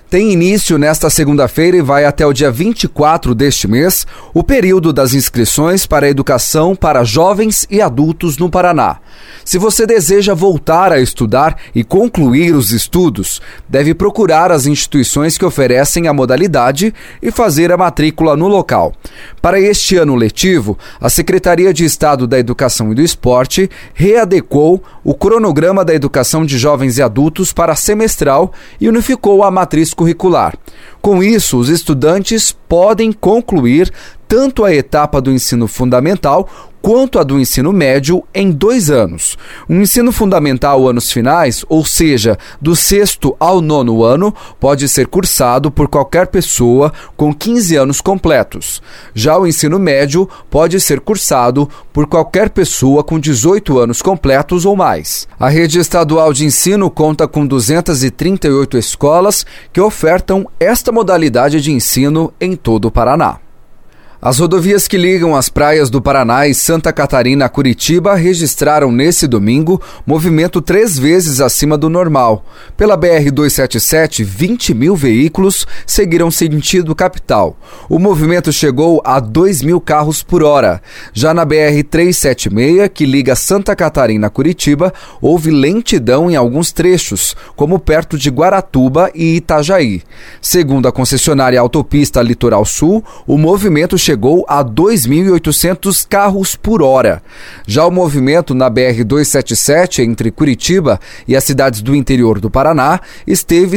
Tem início nesta segunda-feira e vai até o dia 24 deste mês o período das inscrições para a educação para jovens e adultos no Paraná. Se você deseja voltar a estudar e concluir os estudos, deve procurar as instituições que oferecem a modalidade e fazer a matrícula no local. Para este ano letivo, a Secretaria de Estado da Educação e do Esporte readequou o cronograma da educação de jovens e adultos para semestral e unificou a matriz curricular. Com isso, os estudantes podem concluir tanto a etapa do ensino fundamental quanto a do ensino médio em 2 anos. O ensino fundamental anos finais, ou seja, do 6º ao 9º ano, pode ser cursado por qualquer pessoa com 15 anos completos. Já o ensino médio pode ser cursado por qualquer pessoa com 18 anos completos ou mais. A rede estadual de ensino conta com 238 escolas que ofertam esta modalidade de ensino em todo o Paraná. As rodovias que ligam as praias do Paraná e Santa Catarina a Curitiba registraram nesse domingo movimento 3 vezes acima do normal. Pela BR-277, 20 mil veículos seguiram sentido capital. O movimento chegou a 2.000 carros por hora. Já na BR-376, que liga Santa Catarina a Curitiba, houve lentidão em alguns trechos, como perto de Guaratuba e Itajaí. Segundo a concessionária Autopista Litoral Sul, o movimento chegou a 2.800 carros por hora. Já o movimento na BR-277 entre Curitiba e as cidades do interior do Paraná esteve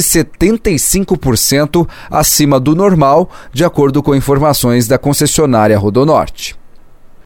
75% acima do normal, de acordo com informações da concessionária Rodonorte.